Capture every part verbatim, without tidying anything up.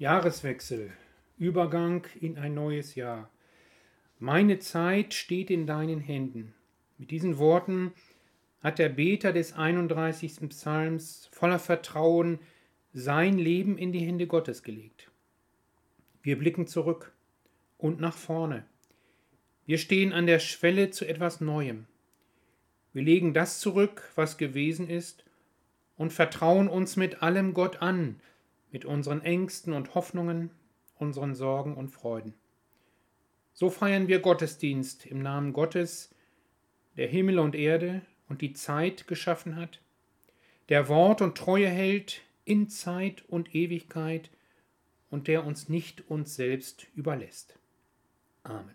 Jahreswechsel, Übergang in ein neues Jahr. Meine Zeit steht in deinen Händen. Mit diesen Worten hat der Beter des einunddreißigsten Psalms voller Vertrauen sein Leben in die Hände Gottes gelegt. Wir blicken zurück und nach vorne. Wir stehen an der Schwelle zu etwas Neuem. Wir legen das zurück, was gewesen ist, und vertrauen uns mit allem Gott an, mit unseren Ängsten und Hoffnungen, unseren Sorgen und Freuden. So feiern wir Gottesdienst im Namen Gottes, der Himmel und Erde und die Zeit geschaffen hat, der Wort und Treue hält in Zeit und Ewigkeit und der uns nicht uns selbst überlässt. Amen.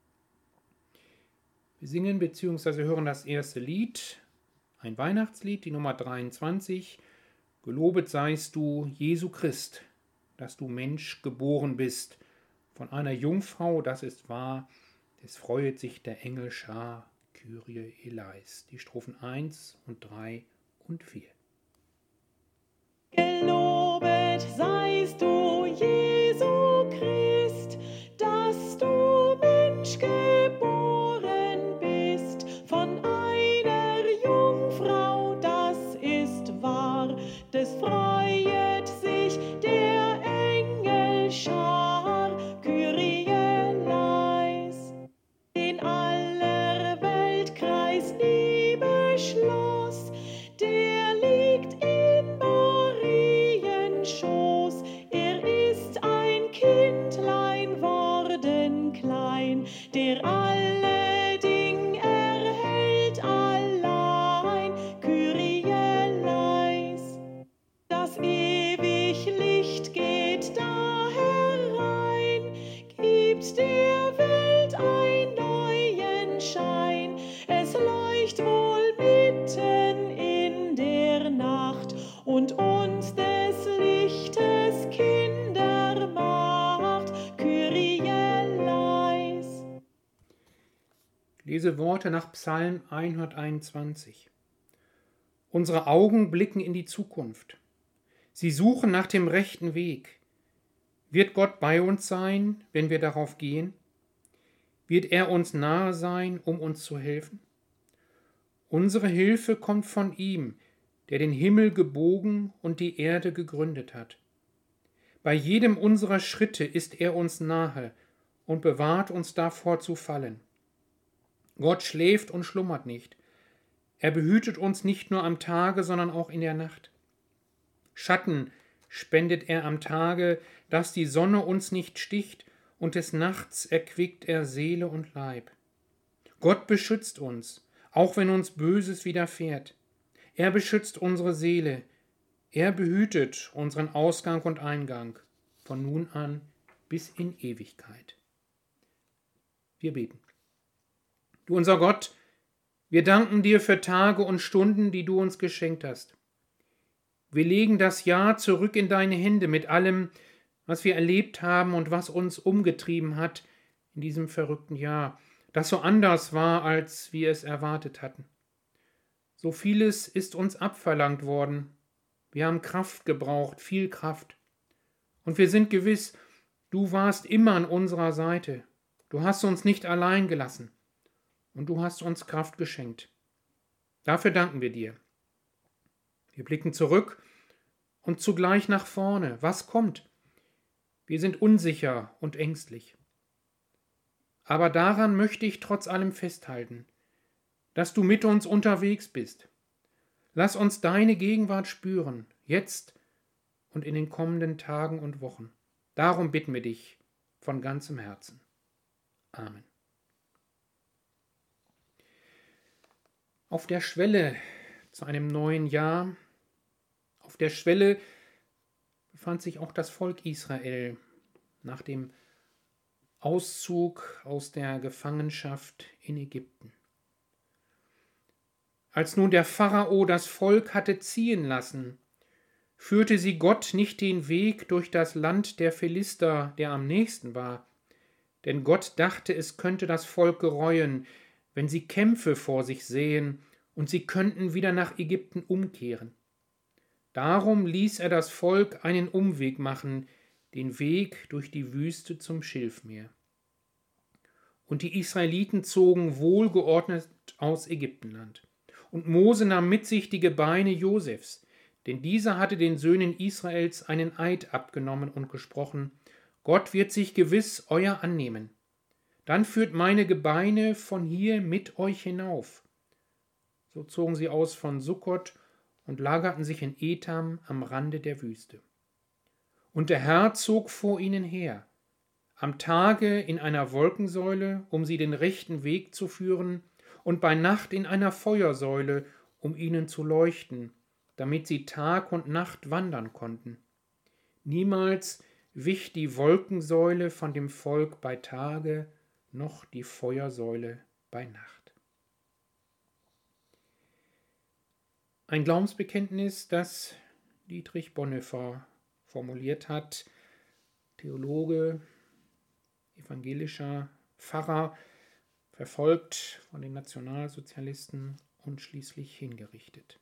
Wir singen bzw. hören das erste Lied, ein Weihnachtslied, die Nummer dreiundzwanzig. Gelobet seist du, Jesu Christ, dass du Mensch geboren bist, von einer Jungfrau, das ist wahr, des freuet sich der Engel Schar, Kyrie eleis. Die Strophen eins und drei und vier. Gelobet seist du, Jesu Christ, dass du Mensch geboren bist, von einer Jungfrau, das ist wahr, des freuet sich der Engel Schar, Kyrie eleis. Den aller Weltkreis nie beschloss, der liegt in Marienschoß. Er ist ein Kindlein worden klein, der alle Ding erhält allein, Kyrie eleis. Das ewig Licht geht da herein, gibt der Welt ein neuen Schein. Es leucht wohl mitten in der Nacht und uns des Lichtes Kinder macht, Kyrie eleis. Ich lese Worte nach Psalm hunderteinundzwanzig. Unsere Augen blicken in die Zukunft. Sie suchen nach dem rechten Weg. Wird Gott bei uns sein, wenn wir darauf gehen? Wird er uns nahe sein, um uns zu helfen? Unsere Hilfe kommt von ihm, der den Himmel gebogen und die Erde gegründet hat. Bei jedem unserer Schritte ist er uns nahe und bewahrt uns davor zu fallen. Gott schläft und schlummert nicht. Er behütet uns nicht nur am Tage, sondern auch in der Nacht. Schatten spendet er am Tage, dass die Sonne uns nicht sticht, und des Nachts erquickt er Seele und Leib. Gott beschützt uns, auch wenn uns Böses widerfährt. Er beschützt unsere Seele. Er behütet unseren Ausgang und Eingang, von nun an bis in Ewigkeit. Wir beten. Du unser Gott, wir danken dir für Tage und Stunden, die du uns geschenkt hast. Wir legen das Jahr zurück in deine Hände mit allem, was wir erlebt haben und was uns umgetrieben hat in diesem verrückten Jahr, das so anders war, als wir es erwartet hatten. So vieles ist uns abverlangt worden. Wir haben Kraft gebraucht, viel Kraft. Und wir sind gewiss, du warst immer an unserer Seite. Du hast uns nicht allein gelassen. Und du hast uns Kraft geschenkt. Dafür danken wir dir. Wir blicken zurück und zugleich nach vorne. Was kommt? Wir sind unsicher und ängstlich. Aber daran möchte ich trotz allem festhalten, dass du mit uns unterwegs bist. Lass uns deine Gegenwart spüren, jetzt und in den kommenden Tagen und Wochen. Darum bitten wir dich von ganzem Herzen. Amen. Auf der Schwelle zu einem neuen Jahr, auf der Schwelle befand sich auch das Volk Israel nach dem Auszug aus der Gefangenschaft in Ägypten. Als nun der Pharao das Volk hatte ziehen lassen, führte sie Gott nicht den Weg durch das Land der Philister, der am nächsten war, denn Gott dachte, es könnte das Volk gereuen, wenn sie Kämpfe vor sich sähen und sie könnten wieder nach Ägypten umkehren. Darum ließ er das Volk einen Umweg machen, den Weg durch die Wüste zum Schilfmeer. Und die Israeliten zogen wohlgeordnet aus Ägyptenland. Und Mose nahm mit sich die Gebeine Josefs, denn dieser hatte den Söhnen Israels einen Eid abgenommen und gesprochen: Gott wird sich gewiss euer annehmen. Dann führt meine Gebeine von hier mit euch hinauf. So zogen sie aus von Sukkot und lagerten sich in Etam am Rande der Wüste. Und der Herr zog vor ihnen her, am Tage in einer Wolkensäule, um sie den rechten Weg zu führen, und bei Nacht in einer Feuersäule, um ihnen zu leuchten, damit sie Tag und Nacht wandern konnten. Niemals wich die Wolkensäule von dem Volk bei Tage, noch die Feuersäule bei Nacht. Ein Glaubensbekenntnis, das Dietrich Bonhoeffer formuliert hat, Theologe, evangelischer Pfarrer, verfolgt von den Nationalsozialisten und schließlich hingerichtet.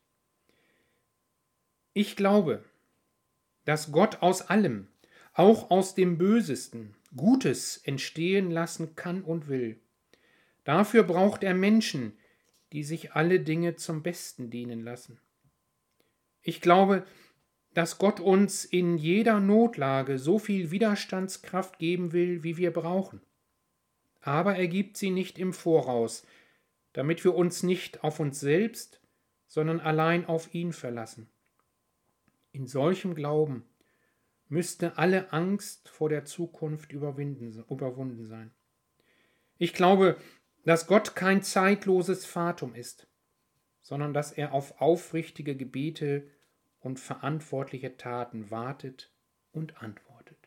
Ich glaube, dass Gott aus allem, auch aus dem Bösesten, Gutes entstehen lassen kann und will. Dafür braucht er Menschen, die sich alle Dinge zum Besten dienen lassen. Ich glaube, dass Gott uns in jeder Notlage so viel Widerstandskraft geben will, wie wir brauchen. Aber er gibt sie nicht im Voraus, damit wir uns nicht auf uns selbst, sondern allein auf ihn verlassen. In solchem Glauben müsste alle Angst vor der Zukunft überwunden sein. Ich glaube, dass Gott kein zeitloses Fatum ist, sondern dass er auf aufrichtige Gebete und verantwortliche Taten wartet und antwortet.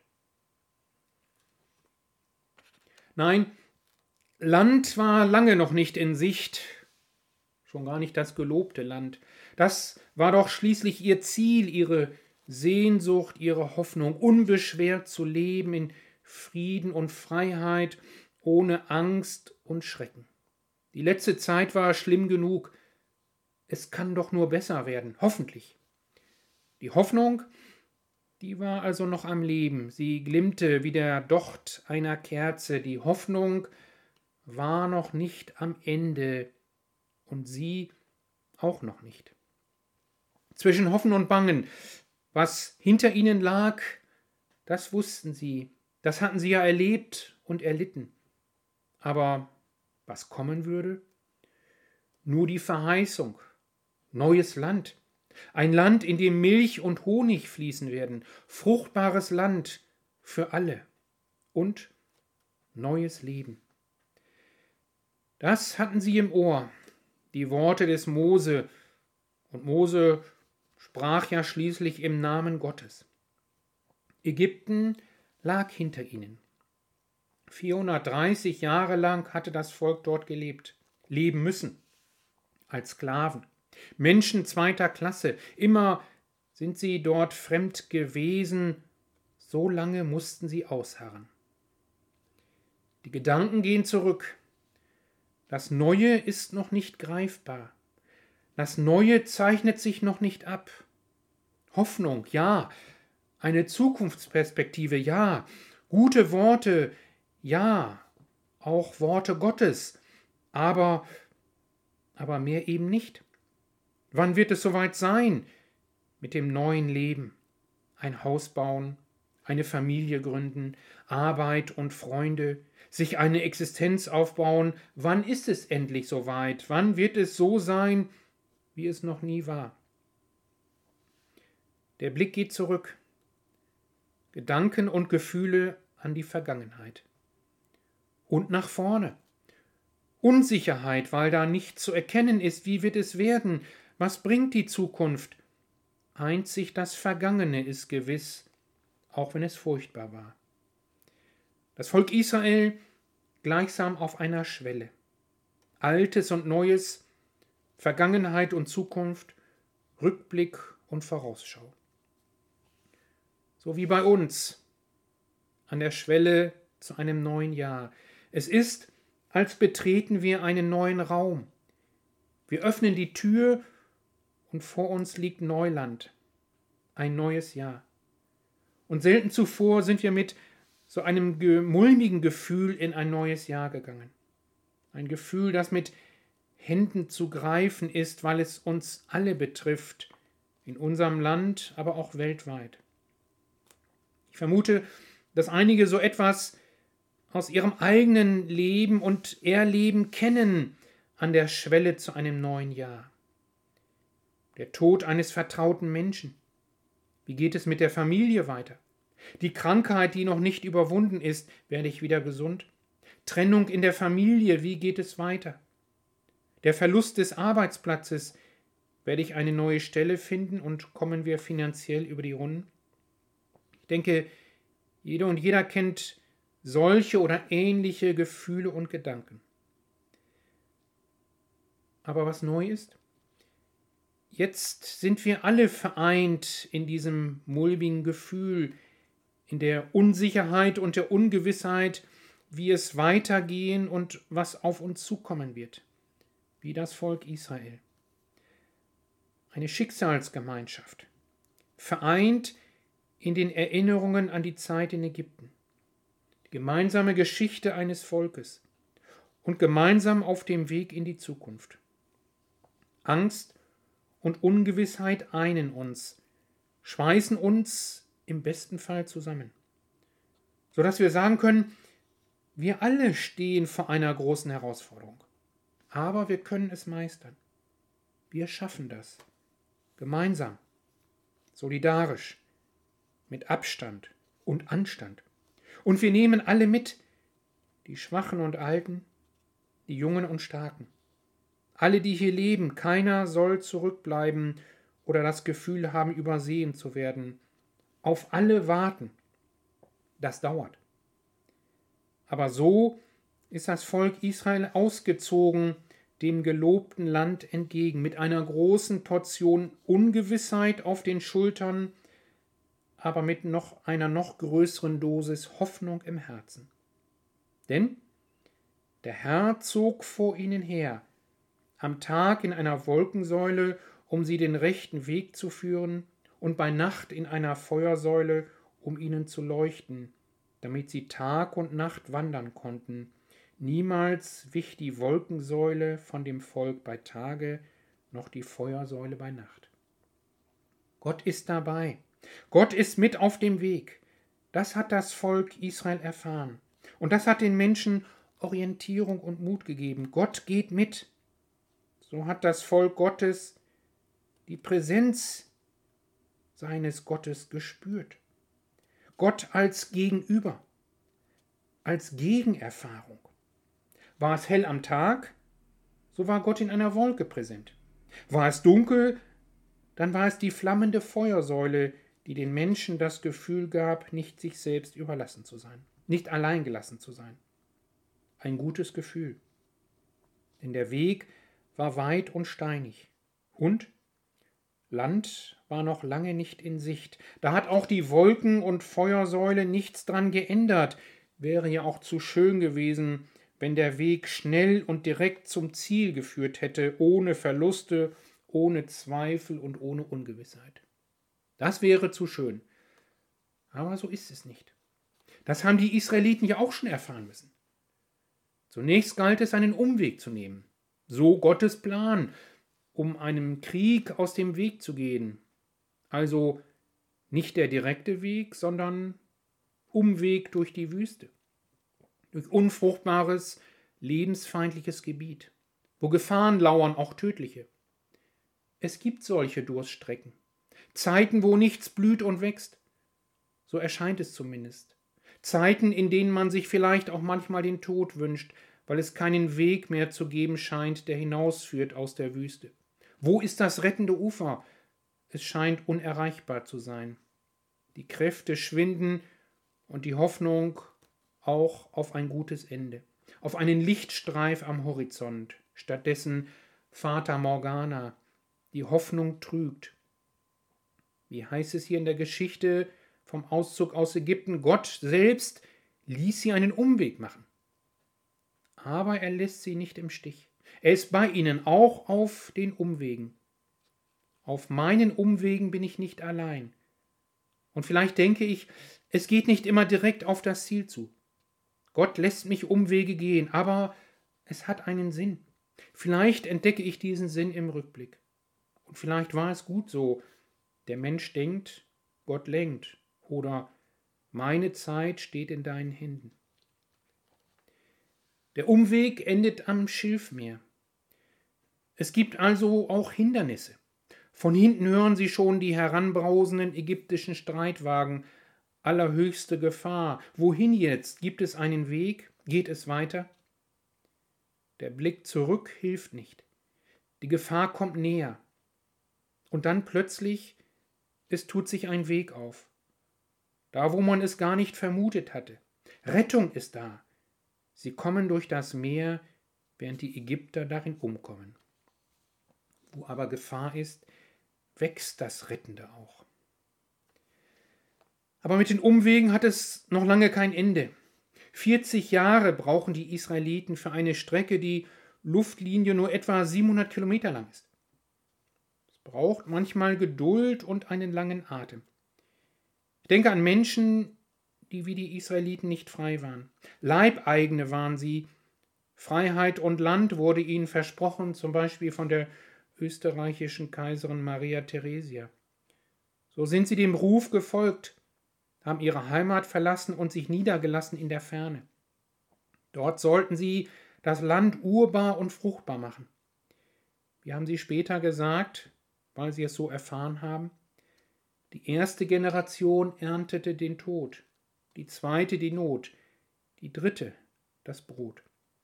Nein, Land war lange noch nicht in Sicht, schon gar nicht das gelobte Land. Das war doch schließlich ihr Ziel, ihre Sehnsucht, ihre Hoffnung, unbeschwert zu leben in Frieden und Freiheit, ohne Angst und Schrecken. Die letzte Zeit war schlimm genug. Es kann doch nur besser werden, hoffentlich. Die Hoffnung, die war also noch am Leben. Sie glimmte wie der Docht einer Kerze. Die Hoffnung war noch nicht am Ende und sie auch noch nicht. Zwischen Hoffen und Bangen, was hinter ihnen lag, das wussten sie. Das hatten sie ja erlebt und erlitten. Aber was kommen würde? Nur die Verheißung. Neues Land. Ein Land, in dem Milch und Honig fließen werden. Fruchtbares Land für alle. Und neues Leben. Das hatten sie im Ohr, die Worte des Mose. Und Mose sprach ja schließlich im Namen Gottes. Ägypten lag hinter ihnen. vierhundertdreißig Jahre lang hatte das Volk dort gelebt, leben müssen, als Sklaven. Menschen zweiter Klasse, immer sind sie dort fremd gewesen, so lange mussten sie ausharren. Die Gedanken gehen zurück. Das Neue ist noch nicht greifbar. Das Neue zeichnet sich noch nicht ab. Hoffnung, ja. Eine Zukunftsperspektive, ja. Gute Worte, ja. Auch Worte Gottes. Aber, aber mehr eben nicht. Wann wird es soweit sein mit dem neuen Leben? Ein Haus bauen, eine Familie gründen, Arbeit und Freunde, sich eine Existenz aufbauen. Wann ist es endlich soweit? Wann wird es so sein, wie es noch nie war? Der Blick geht zurück. Gedanken und Gefühle an die Vergangenheit. Und nach vorne. Unsicherheit, weil da nichts zu erkennen ist. Wie wird es werden? Was bringt die Zukunft? Einzig das Vergangene ist gewiss, auch wenn es furchtbar war. Das Volk Israel gleichsam auf einer Schwelle. Altes und Neues, Vergangenheit und Zukunft, Rückblick und Vorausschau. So wie bei uns, an der Schwelle zu einem neuen Jahr. Es ist, als betreten wir einen neuen Raum. Wir öffnen die Tür und vor uns liegt Neuland, ein neues Jahr. Und selten zuvor sind wir mit so einem mulmigen Gefühl in ein neues Jahr gegangen. Ein Gefühl, das mit Händen zu greifen ist, weil es uns alle betrifft, in unserem Land, aber auch weltweit. Ich vermute, dass einige so etwas aus ihrem eigenen Leben und Erleben kennen an der Schwelle zu einem neuen Jahr. Der Tod eines vertrauten Menschen. Wie geht es mit der Familie weiter? Die Krankheit, die noch nicht überwunden ist, werde ich wieder gesund? Trennung in der Familie, wie geht es weiter? Der Verlust des Arbeitsplatzes, werde ich eine neue Stelle finden und kommen wir finanziell über die Runden? Ich denke, jeder und jeder kennt solche oder ähnliche Gefühle und Gedanken. Aber was neu ist? Jetzt sind wir alle vereint in diesem mulmigen Gefühl, in der Unsicherheit und der Ungewissheit, wie es weitergehen und was auf uns zukommen wird, wie das Volk Israel. Eine Schicksalsgemeinschaft, vereint in den Erinnerungen an die Zeit in Ägypten, die gemeinsame Geschichte eines Volkes und gemeinsam auf dem Weg in die Zukunft. Angst und Ungewissheit einen uns, schweißen uns im besten Fall zusammen, sodass wir sagen können, wir alle stehen vor einer großen Herausforderung, aber wir können es meistern. Wir schaffen das, gemeinsam, solidarisch, mit Abstand und Anstand. Und wir nehmen alle mit, die Schwachen und Alten, die Jungen und Starken. Alle, die hier leben, keiner soll zurückbleiben oder das Gefühl haben, übersehen zu werden. Auf alle warten. Das dauert. Aber so ist das Volk Israel ausgezogen dem gelobten Land entgegen, mit einer großen Portion Ungewissheit auf den Schultern, aber mit noch einer noch größeren Dosis Hoffnung im Herzen. Denn der Herr zog vor ihnen her, am Tag in einer Wolkensäule, um sie den rechten Weg zu führen, und bei Nacht in einer Feuersäule, um ihnen zu leuchten, damit sie Tag und Nacht wandern konnten. Niemals wich die Wolkensäule von dem Volk bei Tage, noch die Feuersäule bei Nacht. Gott ist dabei. Gott ist mit auf dem Weg. Das hat das Volk Israel erfahren. Und das hat den Menschen Orientierung und Mut gegeben. Gott geht mit. So hat das Volk Gottes die Präsenz seines Gottes gespürt. Gott als Gegenüber, als Gegenerfahrung. War es hell am Tag, so war Gott in einer Wolke präsent. War es dunkel, dann war es die flammende Feuersäule, die den Menschen das Gefühl gab, nicht sich selbst überlassen zu sein, nicht allein gelassen zu sein. Ein gutes Gefühl. Denn der Weg war weit und steinig. Und Land war noch lange nicht in Sicht. Da hat auch die Wolken- und Feuersäule nichts dran geändert. Wäre ja auch zu schön gewesen, wenn der Weg schnell und direkt zum Ziel geführt hätte, ohne Verluste, ohne Zweifel und ohne Ungewissheit. Das wäre zu schön. Aber so ist es nicht. Das haben die Israeliten ja auch schon erfahren müssen. Zunächst galt es, einen Umweg zu nehmen. So Gottes Plan, um einem Krieg aus dem Weg zu gehen. Also nicht der direkte Weg, sondern Umweg durch die Wüste. Durch unfruchtbares, lebensfeindliches Gebiet, wo Gefahren lauern, auch tödliche. Es gibt solche Durststrecken. Zeiten, wo nichts blüht und wächst. So erscheint es zumindest. Zeiten, in denen man sich vielleicht auch manchmal den Tod wünscht, weil es keinen Weg mehr zu geben scheint, der hinausführt aus der Wüste. Wo ist das rettende Ufer? Es scheint unerreichbar zu sein. Die Kräfte schwinden und die Hoffnung auch auf ein gutes Ende, auf einen Lichtstreif am Horizont. Stattdessen Fata Morgana, die Hoffnung trügt. Wie heißt es hier in der Geschichte vom Auszug aus Ägypten? Gott selbst ließ sie einen Umweg machen. Aber er lässt sie nicht im Stich. Er ist bei ihnen, auch auf den Umwegen. Auf meinen Umwegen bin ich nicht allein. Und vielleicht denke ich, es geht nicht immer direkt auf das Ziel zu. Gott lässt mich Umwege gehen, aber es hat einen Sinn. Vielleicht entdecke ich diesen Sinn im Rückblick. Und vielleicht war es gut so. Der Mensch denkt, Gott lenkt. Oder meine Zeit steht in deinen Händen. Der Umweg endet am Schilfmeer. Es gibt also auch Hindernisse. Von hinten hören Sie schon die heranbrausenden ägyptischen Streitwagen. Allerhöchste Gefahr. Wohin jetzt? Gibt es einen Weg? Geht es weiter? Der Blick zurück hilft nicht. Die Gefahr kommt näher. Und dann plötzlich, es tut sich ein Weg auf. Da, wo man es gar nicht vermutet hatte. Rettung ist da. Sie kommen durch das Meer, während die Ägypter darin umkommen. Wo aber Gefahr ist, wächst das Rettende auch. Aber mit den Umwegen hat es noch lange kein Ende. vierzig Jahre brauchen die Israeliten für eine Strecke, die Luftlinie nur etwa siebenhundert Kilometer lang ist. Es braucht manchmal Geduld und einen langen Atem. Ich denke an Menschen, die wie die Israeliten nicht frei waren. Leibeigene waren sie. Freiheit und Land wurde ihnen versprochen, zum Beispiel von der österreichischen Kaiserin Maria Theresia. So sind sie dem Ruf gefolgt, haben ihre Heimat verlassen und sich niedergelassen in der Ferne. Dort sollten sie das Land urbar und fruchtbar machen. Wie haben sie später gesagt, weil sie es so erfahren haben? Die erste Generation erntete den Tod, die zweite die Not, die dritte das Brot.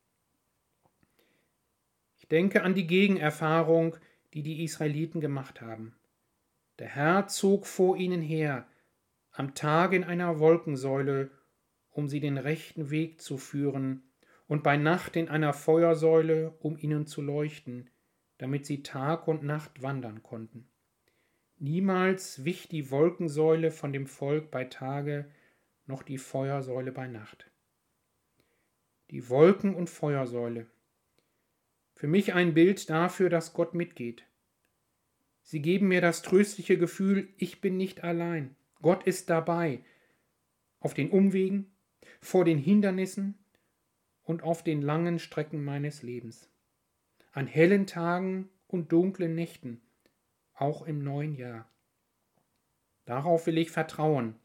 Ich denke an die Gegenerfahrung, die die Israeliten gemacht haben. Der Herr zog vor ihnen her, am Tag in einer Wolkensäule, um sie den rechten Weg zu führen, und bei Nacht in einer Feuersäule, um ihnen zu leuchten, damit sie Tag und Nacht wandern konnten. Niemals wich die Wolkensäule von dem Volk bei Tage, noch die Feuersäule bei Nacht. Die Wolken- und Feuersäule. Für mich ein Bild dafür, dass Gott mitgeht. Sie geben mir das tröstliche Gefühl, ich bin nicht allein. Gott ist dabei, auf den Umwegen, vor den Hindernissen und auf den langen Strecken meines Lebens. An hellen Tagen und dunklen Nächten, auch im neuen Jahr. Darauf will ich vertrauen,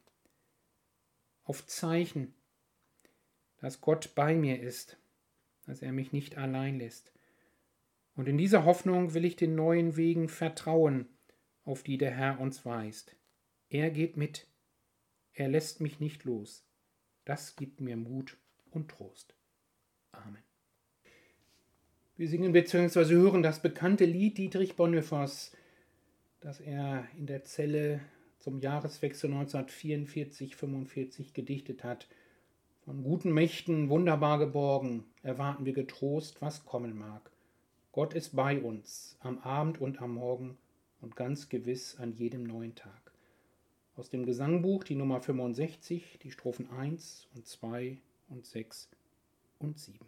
auf Zeichen, dass Gott bei mir ist, dass er mich nicht allein lässt. Und in dieser Hoffnung will ich den neuen Wegen vertrauen, auf die der Herr uns weist. Er geht mit, er lässt mich nicht los. Das gibt mir Mut und Trost. Amen. Wir singen bzw. hören das bekannte Lied Dietrich Bonhoeffers, das er in der Zelle zum Jahreswechsel neunzehnhundertvierundvierzig fünfundvierzig gedichtet hat. Von guten Mächten wunderbar geborgen, erwarten wir getrost, was kommen mag. Gott ist bei uns, am Abend und am Morgen und ganz gewiss an jedem neuen Tag. Aus dem Gesangbuch die Nummer fünfundsechzig, die Strophen eins und zwei und sechs und sieben.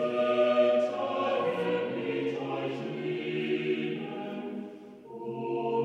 Oh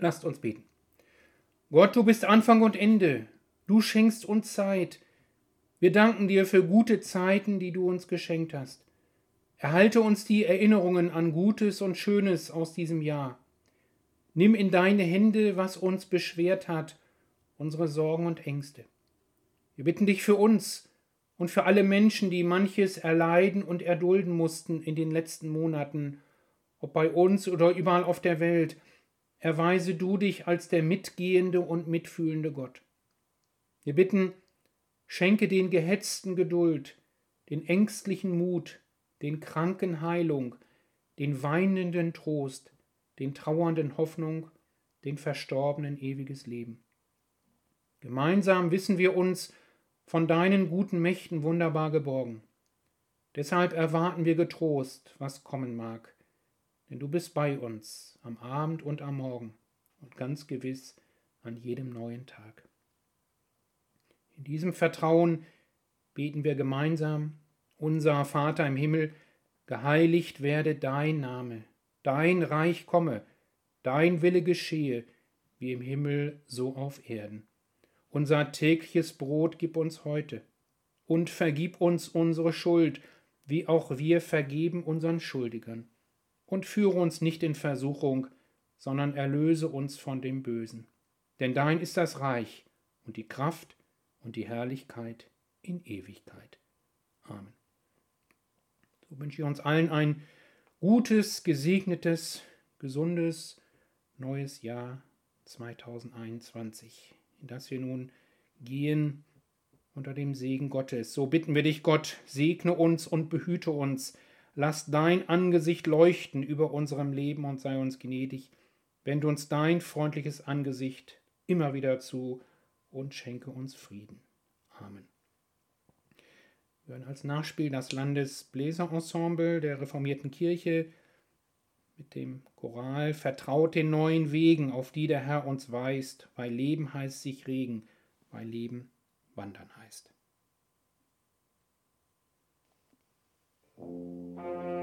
Lasst uns beten. Gott, du bist Anfang und Ende. Du schenkst uns Zeit. Wir danken dir für gute Zeiten, die du uns geschenkt hast. Erhalte uns die Erinnerungen an Gutes und Schönes aus diesem Jahr. Nimm in deine Hände, was uns beschwert hat, unsere Sorgen und Ängste. Wir bitten dich für uns und für alle Menschen, die manches erleiden und erdulden mussten in den letzten Monaten, ob bei uns oder überall auf der Welt. Erweise du dich als der mitgehende und mitfühlende Gott. Wir bitten, schenke den Gehetzten Geduld, den Ängstlichen Mut, den Kranken Heilung, den Weinenden Trost, den Trauernden Hoffnung, den Verstorbenen ewiges Leben. Gemeinsam wissen wir uns von deinen guten Mächten wunderbar geborgen. Deshalb erwarten wir getrost, was kommen mag, denn du bist bei uns am Abend und am Morgen und ganz gewiss an jedem neuen Tag. In diesem Vertrauen beten wir gemeinsam: Unser Vater im Himmel, geheiligt werde dein Name, dein Reich komme, dein Wille geschehe, wie im Himmel so auf Erden. Unser tägliches Brot gib uns heute und vergib uns unsere Schuld, wie auch wir vergeben unseren Schuldigern. Und führe uns nicht in Versuchung, sondern erlöse uns von dem Bösen. Denn dein ist das Reich und die Kraft und die Herrlichkeit in Ewigkeit. Amen. So wünsche ich uns allen ein gutes, gesegnetes, gesundes, neues Jahr zweitausendeinundzwanzig, in das wir nun gehen unter dem Segen Gottes. So bitten wir dich, Gott, segne uns und behüte uns. Lass dein Angesicht leuchten über unserem Leben und sei uns gnädig. Wende uns dein freundliches Angesicht immer wieder zu und schenke uns Frieden. Amen. Wir hören als Nachspiel das Landesbläserensemble der reformierten Kirche mit dem Choral Vertraut den neuen Wegen, auf die der Herr uns weist, weil Leben heißt sich regen, weil Leben wandern heißt. Thank you.